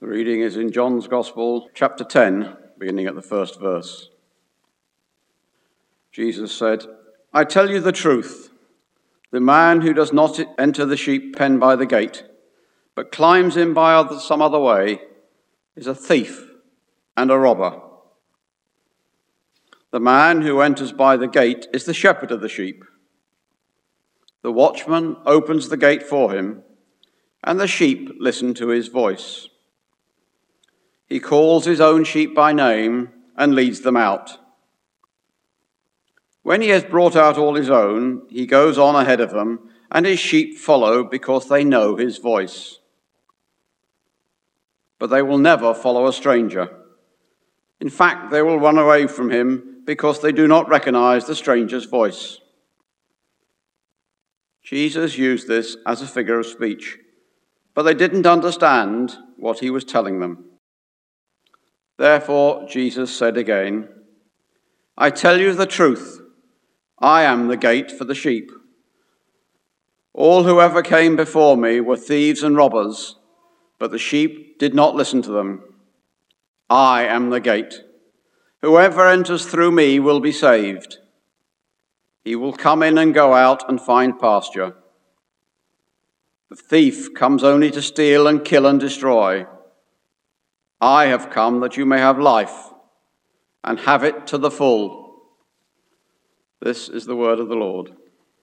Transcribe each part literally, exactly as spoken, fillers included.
The reading is in John's Gospel, chapter ten, beginning at the first verse. Jesus said, "I tell you the truth. The man who does not enter the sheep pen by the gate, but climbs in by other, some other way, is a thief and a robber. The man who enters by the gate is the shepherd of the sheep. The watchman opens the gate for him, and the sheep listen to his voice. He calls his own sheep by name and leads them out. When he has brought out all his own, he goes on ahead of them, and his sheep follow because they know his voice. But they will never follow a stranger. In fact, they will run away from him because they do not recognize the stranger's voice." Jesus used this as a figure of speech, but they didn't understand what he was telling them. Therefore, Jesus said again, "I tell you the truth. I am the gate for the sheep. All who ever came before me were thieves and robbers, but the sheep did not listen to them. I am the gate. Whoever enters through me will be saved. He will come in and go out and find pasture. The thief comes only to steal and kill and destroy. I have come that you may have life and have it to the full." This is the word of the Lord.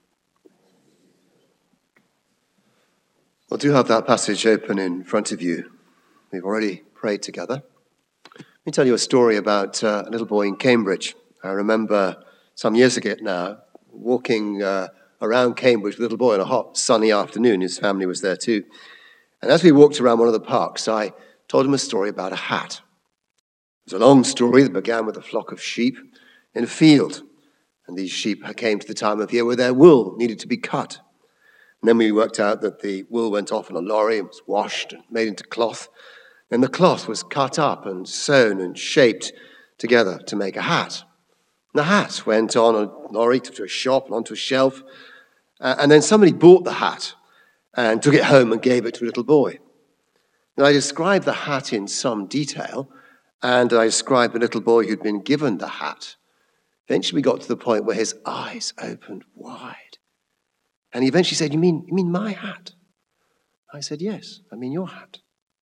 Well, do have that passage open in front of you. We've already prayed together. Let me tell you a story about uh, a little boy in Cambridge. I remember some years ago now, walking uh, around Cambridge with a little boy on a hot, sunny afternoon. His family was there too. And as we walked around one of the parks, I told him a story about a hat. It was a long story that began with a flock of sheep in a field. And these sheep came to the time of year where their wool needed to be cut. And then we worked out that the wool went off in a lorry and was washed and made into cloth. And the cloth was cut up and sewn and shaped together to make a hat. And the hat went on a lorry to a shop and onto a shelf. Uh, and then somebody bought the hat and took it home and gave it to a little boy. And I described the hat in some detail, and I described the little boy who'd been given the hat. Eventually we got to the point where his eyes opened wide. And he eventually said, you mean, you mean my hat? I said, yes, I mean your hat.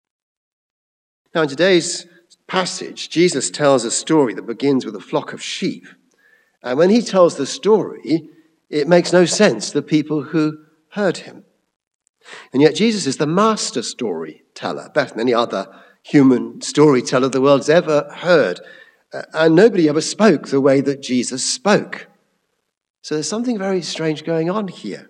Now in today's passage, Jesus tells a story that begins with a flock of sheep. And when he tells the story, it makes no sense to the people who heard him. And yet Jesus is the master storyteller, better than any other human storyteller the world's ever heard. And nobody ever spoke the way that Jesus spoke. So there's something very strange going on here.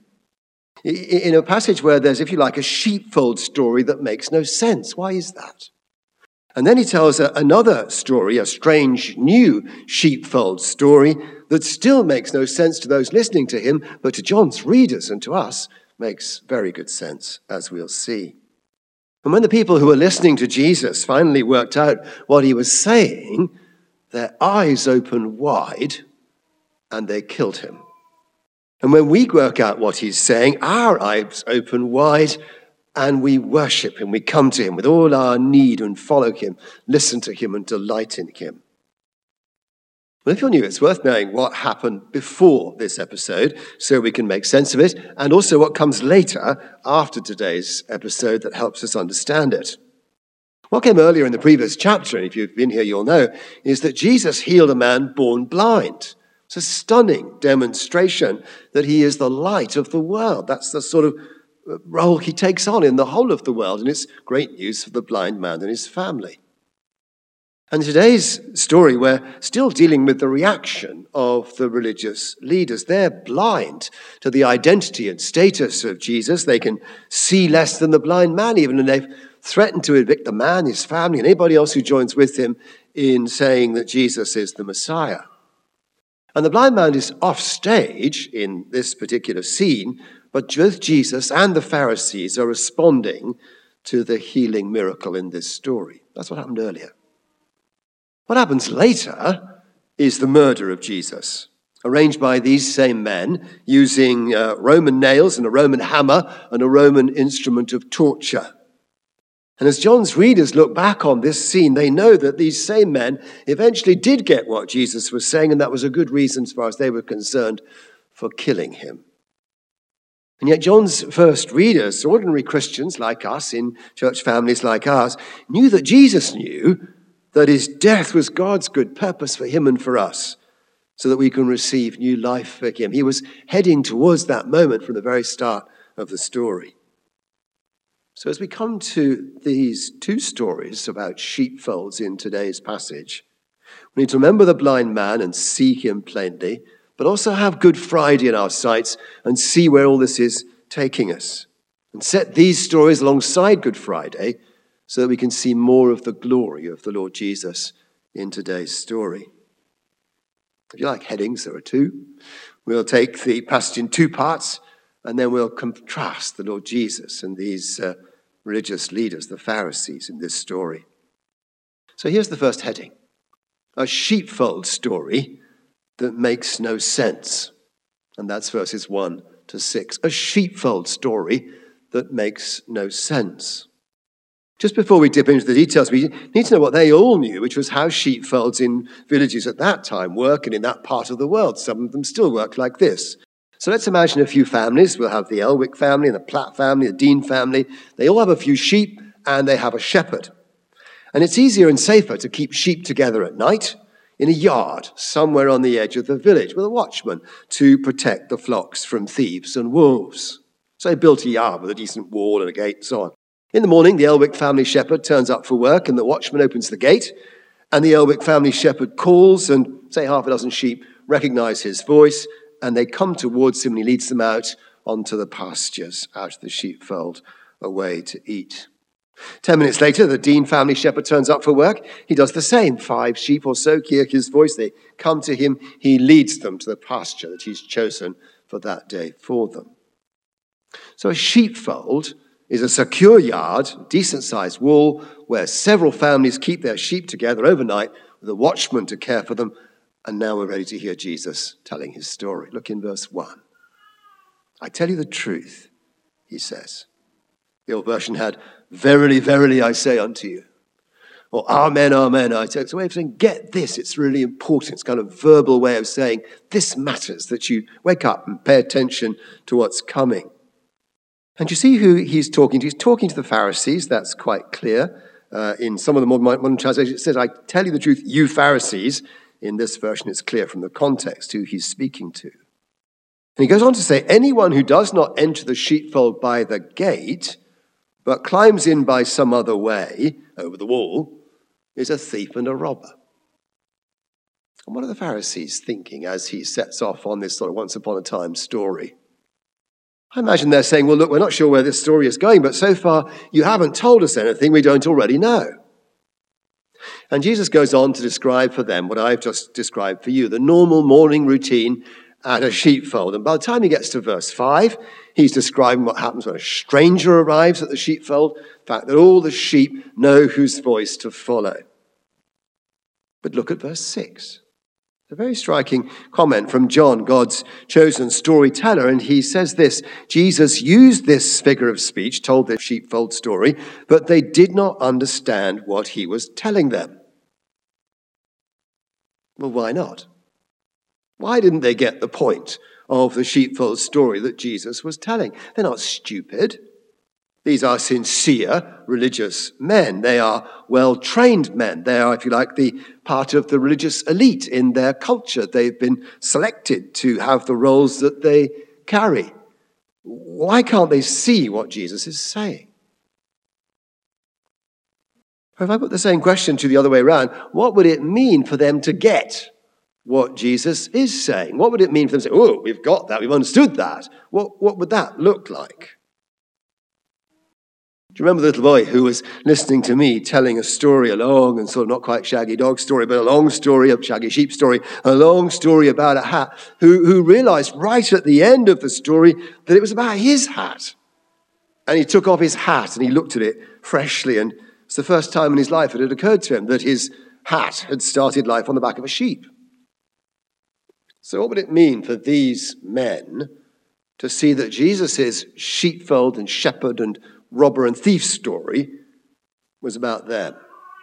In a passage where there's, if you like, a sheepfold story that makes no sense. Why is that? And then he tells another story, a strange new sheepfold story that still makes no sense to those listening to him, but to John's readers and to us makes very good sense, as we'll see. And when the people who were listening to Jesus finally worked out what he was saying, their eyes opened wide and they killed him. And when we work out what he's saying, our eyes open wide and we worship him. We come to him with all our need and follow him, listen to him and delight in him. Well, if you're new, it's worth knowing what happened before this episode so we can make sense of it, and also what comes later after today's episode that helps us understand it. What came earlier in the previous chapter, and if you've been here, you'll know, is that Jesus healed a man born blind. It's a stunning demonstration that he is the light of the world. That's the sort of role he takes on in the whole of the world, and it's great news for the blind man and his family. And in today's story, we're still dealing with the reaction of the religious leaders. They're blind to the identity and status of Jesus. They can see less than the blind man even, and they've threatened to evict the man, his family, and anybody else who joins with him in saying that Jesus is the Messiah. And the blind man is off stage in this particular scene, but both Jesus and the Pharisees are responding to the healing miracle in this story. That's what happened earlier. What happens later is the murder of Jesus, arranged by these same men using uh, Roman nails and a Roman hammer and a Roman instrument of torture. And as John's readers look back on this scene, they know that these same men eventually did get what Jesus was saying, and that was a good reason, as far as they were concerned, for killing him. And yet John's first readers, ordinary Christians like us, in church families like ours, knew that Jesus knew that his death was God's good purpose for him and for us, so that we can receive new life for him. He was heading towards that moment from the very start of the story. So as we come to these two stories about sheepfolds in today's passage, we need to remember the blind man and see him plainly, but also have Good Friday in our sights and see where all this is taking us. And set these stories alongside Good Friday so that we can see more of the glory of the Lord Jesus in today's story. If you like headings, there are two. We'll take the passage in two parts, and then we'll contrast the Lord Jesus and these uh, religious leaders, the Pharisees, in this story. So here's the first heading: a sheepfold story that makes no sense. And that's verses one to six. A sheepfold story that makes no sense. Just before we dip into the details, we need to know what they all knew, which was how sheepfolds in villages at that time work, and in that part of the world. Some of them still work like this. So let's imagine a few families. We'll have the Elwick family and the Platt family, the Dean family. They all have a few sheep, and they have a shepherd. And it's easier and safer to keep sheep together at night in a yard somewhere on the edge of the village with a watchman to protect the flocks from thieves and wolves. So they built a yard with a decent wall and a gate and so on. In the morning, the Elwick family shepherd turns up for work, and the watchman opens the gate, and the Elwick family shepherd calls, and say half a dozen sheep recognize his voice, and they come towards him, and he leads them out onto the pastures, out of the sheepfold, away to eat. Ten minutes later, the Dean family shepherd turns up for work. He does the same. Five sheep or so hear his voice. They come to him. He leads them to the pasture that he's chosen for that day for them. So a sheepfold is a secure yard, decent-sized wall, where several families keep their sheep together overnight with a watchman to care for them. And now we're ready to hear Jesus telling his story. Look in verse one. I tell you the truth, he says. The old version had, verily, verily, I say unto you. Or amen, amen, I say. It's a way of saying, get this. It's really important. It's kind of verbal way of saying, this matters, that you wake up and pay attention to what's coming. And you see who he's talking to. He's talking to the Pharisees. That's quite clear. Uh, in some of the modern, modern translations, it says, I tell you the truth, you Pharisees. In this version, it's clear from the context who he's speaking to. And he goes on to say, anyone who does not enter the sheepfold by the gate, but climbs in by some other way, over the wall, is a thief and a robber. And what are the Pharisees thinking as he sets off on this sort of once upon a time story? I imagine they're saying, well, look, we're not sure where this story is going, but so far you haven't told us anything we don't already know. And Jesus goes on to describe for them what I've just described for you, the normal morning routine at a sheepfold. And by the time he gets to verse five, he's describing what happens when a stranger arrives at the sheepfold, the fact that all the sheep know whose voice to follow. But look at verse six. A very striking comment from John, God's chosen storyteller, and he says this: Jesus used this figure of speech, told this sheepfold story, but they did not understand what he was telling them. Well, why not? Why didn't they get the point of the sheepfold story that Jesus was telling? They're not stupid. These are sincere religious men. They are well-trained men. They are, if you like, the part of the religious elite in their culture. They've been selected to have the roles that they carry. Why can't they see what Jesus is saying? If I put the same question to the other way around, what would it mean for them to get what Jesus is saying? What would it mean for them to say, oh, we've got that, we've understood that? What, what would that look like? Do you remember the little boy who was listening to me telling a story, a long and sort of not quite shaggy dog story, but a long story, a shaggy sheep story, a long story about a hat, who, who realized right at the end of the story that it was about his hat. And he took off his hat and he looked at it freshly, and it's the first time in his life it had occurred to him that his hat had started life on the back of a sheep. So what would it mean for these men to see that Jesus' sheepfold and shepherd and robber and thief story was about them.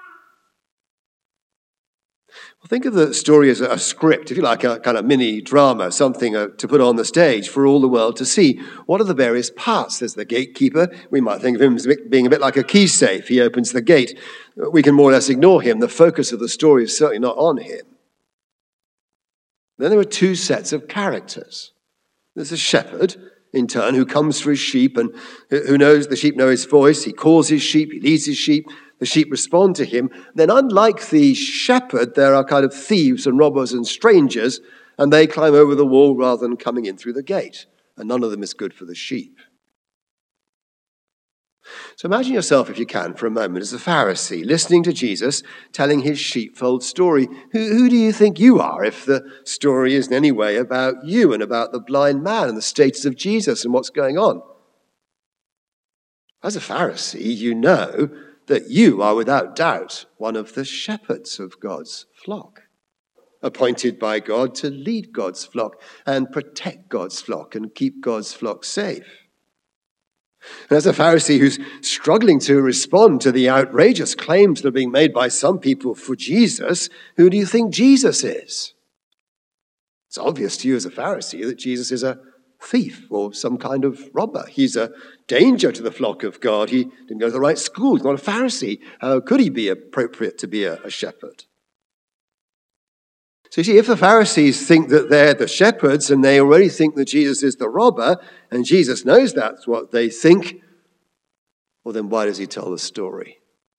Well, think of the story as a script, if you like, a kind of mini drama, something uh, to put on the stage for all the world to see. What are the various parts? There's the gatekeeper. We might think of him as being a bit like a key safe. He opens the gate. We can more or less ignore him. The focus of the story is certainly not on him. Then there are two sets of characters. There's a shepherd, in turn, who comes for his sheep and who knows the sheep know his voice. He calls his sheep, he leads his sheep. The sheep respond to him. Then, unlike the shepherd, there are kind of thieves and robbers and strangers, and they climb over the wall rather than coming in through the gate. And none of them is good for the sheep. So imagine yourself, if you can, for a moment, as a Pharisee, listening to Jesus telling his sheepfold story. Who, who do you think you are if the story is in any way about you and about the blind man and the status of Jesus and what's going on? As a Pharisee, you know that you are without doubt one of the shepherds of God's flock, appointed by God to lead God's flock and protect God's flock and keep God's flock safe. And as a Pharisee who's struggling to respond to the outrageous claims that are being made by some people for Jesus, who do you think Jesus is? It's obvious to you as a Pharisee that Jesus is a thief or some kind of robber. He's a danger to the flock of God. He didn't go to the right school. He's not a Pharisee. How could he be appropriate to be a, a shepherd? So you see, if the Pharisees think that they're the shepherds and they already think that Jesus is the robber, and Jesus knows that's what they think, well, then why does he tell the story?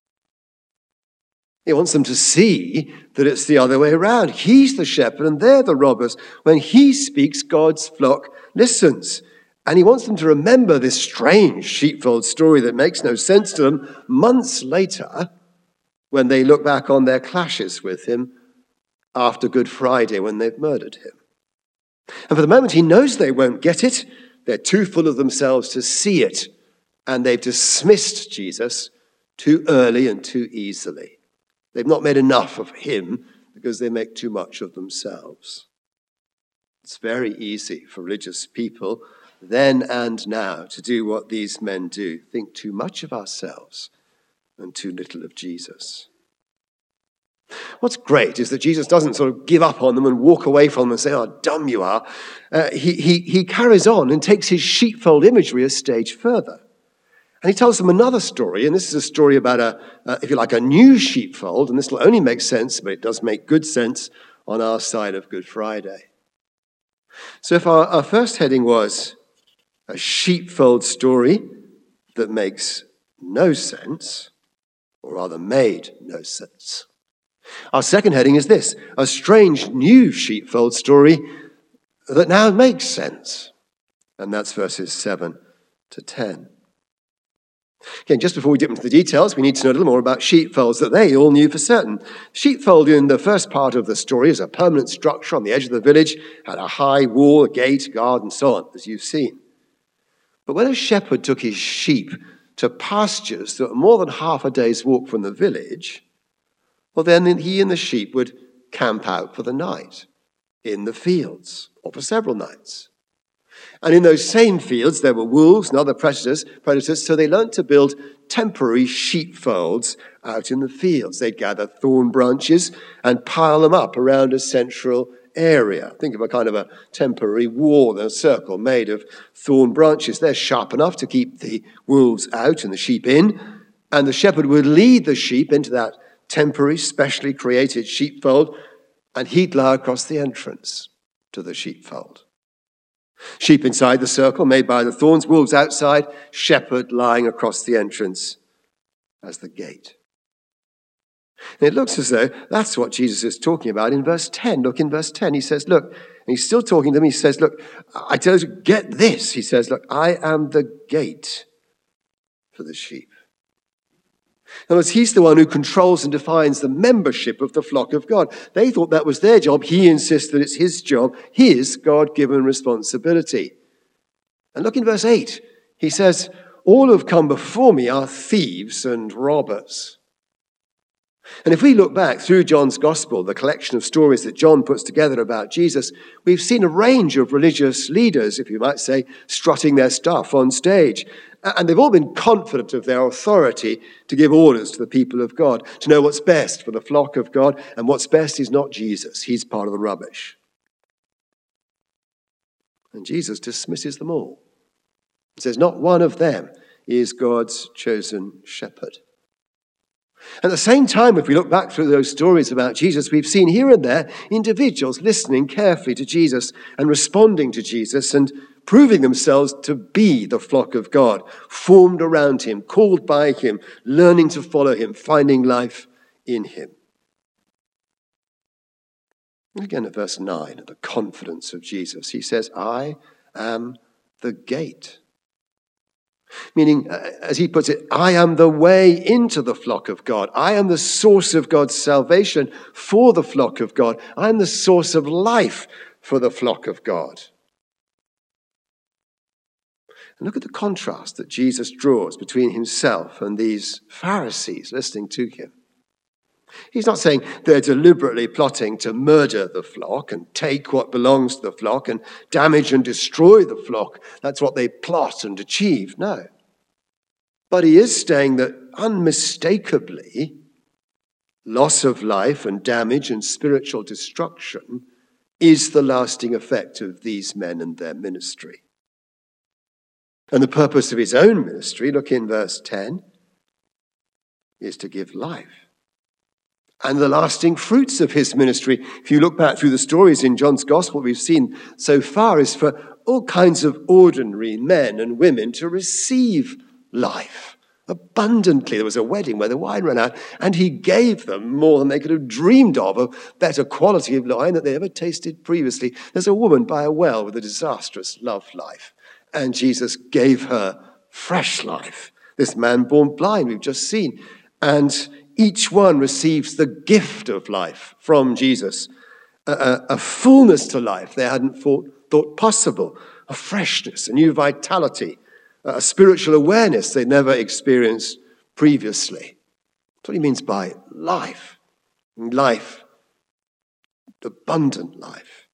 He wants them to see that it's the other way around. He's the shepherd and they're the robbers. When he speaks, God's flock listens. And he wants them to remember this strange sheepfold story that makes no sense to them months later when they look back on their clashes with him after Good Friday when they've murdered him. And for the moment, he knows they won't get it. They're too full of themselves to see it. And they've dismissed Jesus too early and too easily. They've not made enough of him because they make too much of themselves. It's very easy for religious people then and now to do what these men do, think too much of ourselves and too little of Jesus. What's great is that Jesus doesn't sort of give up on them and walk away from them and say, oh, dumb you are. Uh, he, he, he carries on and takes his sheepfold imagery a stage further. And he tells them another story, and this is a story about, a, uh, if you like, a new sheepfold, and this will only make sense, but it does make good sense on our side of Good Friday. So if our, our first heading was a sheepfold story that makes no sense, or rather made no sense, our second heading is this, a strange new sheepfold story that now makes sense. And that's verses seven to ten. Again, just before we dip into the details, we need to know a little more about sheepfolds that they all knew for certain. Sheepfold in the first part of the story is a permanent structure on the edge of the village, had a high wall, a gate, a guard, and so on, as you've seen. But when a shepherd took his sheep to pastures that were more than half a day's walk from the village, well, then he and the sheep would camp out for the night in the fields, or for several nights. And in those same fields, there were wolves and other predators, predators, so they learned to build temporary sheepfolds out in the fields. They'd gather thorn branches and pile them up around a central area. Think of a kind of a temporary wall, a circle made of thorn branches. They're sharp enough to keep the wolves out and the sheep in, and the shepherd would lead the sheep into that temporary, specially created sheepfold, and he'd lie across the entrance to the sheepfold. Sheep inside the circle made by the thorns, wolves outside, shepherd lying across the entrance as the gate. And it looks as though that's what Jesus is talking about in verse ten. Look, in verse ten, he says, look, and he's still talking to them, he says, look, I tell you, get this. He says, look, I am the gate for the sheep. In other words, he's the one who controls and defines the membership of the flock of God. They thought that was their job. He insists that it's his job, his God-given responsibility. And look in verse eight. He says, all who have come before me are thieves and robbers. And if we look back through John's Gospel, the collection of stories that John puts together about Jesus, we've seen a range of religious leaders, if you might say, strutting their stuff on stage. And they've all been confident of their authority to give orders to the people of God, to know what's best for the flock of God, and what's best is not Jesus. He's part of the rubbish. And Jesus dismisses them all. He says, not one of them is God's chosen shepherd. At the same time, if we look back through those stories about Jesus, we've seen here and there individuals listening carefully to Jesus and responding to Jesus and proving themselves to be the flock of God, formed around him, called by him, learning to follow him, finding life in him. And again at verse nine, at the confidence of Jesus, he says, I am the gate. Meaning, as he puts it, I am the way into the flock of God. I am the source of God's salvation for the flock of God. I am the source of life for the flock of God. And look at the contrast that Jesus draws between himself and these Pharisees listening to him. He's not saying they're deliberately plotting to murder the flock and take what belongs to the flock and damage and destroy the flock. That's what they plot and achieve. No. But he is saying that unmistakably, loss of life and damage and spiritual destruction is the lasting effect of these men and their ministry. And the purpose of his own ministry, look in verse ten, is to give life. And the lasting fruits of his ministry, if you look back through the stories in John's Gospel we've seen so far, is for all kinds of ordinary men and women to receive life abundantly. There was a wedding where the wine ran out, and he gave them more than they could have dreamed of, a better quality of wine that they ever tasted previously. There's a woman by a well with a disastrous love life, and Jesus gave her fresh life. This man born blind, we've just seen, and each one receives the gift of life from Jesus, a, a, a fullness to life they hadn't thought, thought possible, a freshness, a new vitality, a spiritual awareness they never experienced previously. That's what he means by life. Life, abundant life.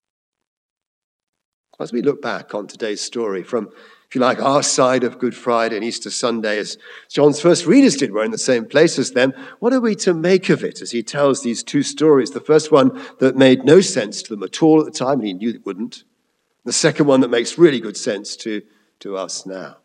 As we look back on today's story from, if you like, our side of Good Friday and Easter Sunday, as John's first readers did, we're in the same place as them, what are we to make of it as he tells these two stories? The first one that made no sense to them at all at the time, and he knew it wouldn't. The second one that makes really good sense to, to us now.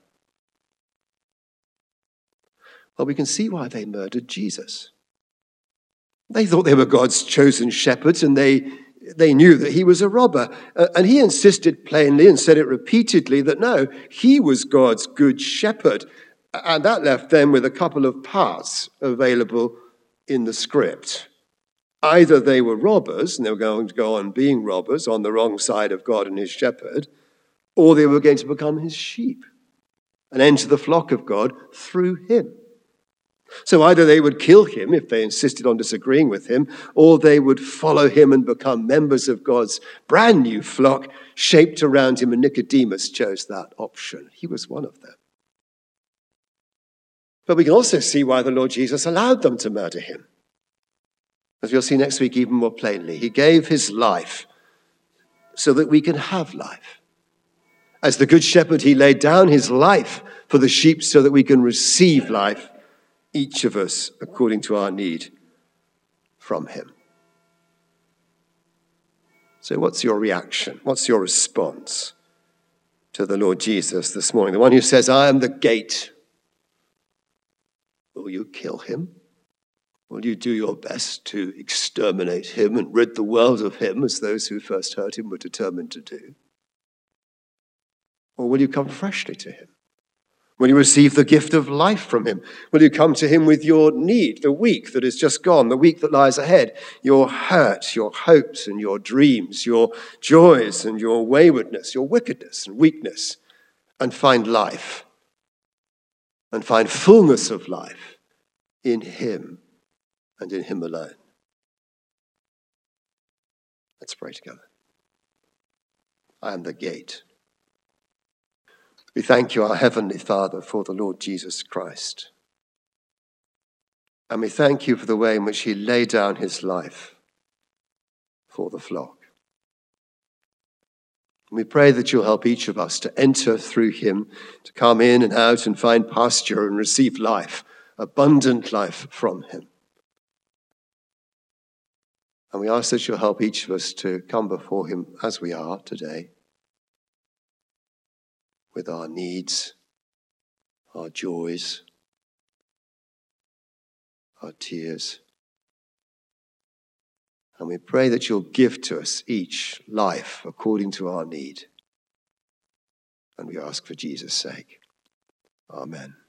Well, we can see why they murdered Jesus. They thought they were God's chosen shepherds, and they They knew that he was a robber. Uh, and he insisted plainly and said it repeatedly that no, he was God's good shepherd. And that left them with a couple of parts available in the script. Either they were robbers, and they were going to go on being robbers on the wrong side of God and his shepherd, or they were going to become his sheep and enter the flock of God through him. So either they would kill him if they insisted on disagreeing with him, or they would follow him and become members of God's brand new flock shaped around him, and Nicodemus chose that option. He was one of them. But we can also see why the Lord Jesus allowed them to murder him. As we'll see next week even more plainly, he gave his life so that we can have life. As the good shepherd, he laid down his life for the sheep so that we can receive life, each of us according to our need from him. So what's your reaction? What's your response to the Lord Jesus this morning? The one who says, I am the gate. Will you kill him? Will you do your best to exterminate him and rid the world of him as those who first heard him were determined to do? Or will you come freshly to him? Will you receive the gift of life from him? Will you come to him with your need, the week that is just gone, the week that lies ahead, your hurt, your hopes and your dreams, your joys and your waywardness, your wickedness and weakness, and find life and find fullness of life in him and in him alone? Let's pray together. I am the gate. We thank you, our Heavenly Father, for the Lord Jesus Christ. And we thank you for the way in which he laid down his life for the flock. And we pray that you'll help each of us to enter through him, to come in and out and find pasture and receive life, abundant life from him. And we ask that you'll help each of us to come before him as we are today, with our needs, our joys, our tears. And we pray that you'll give to us each life according to our need. And we ask for Jesus' sake. Amen.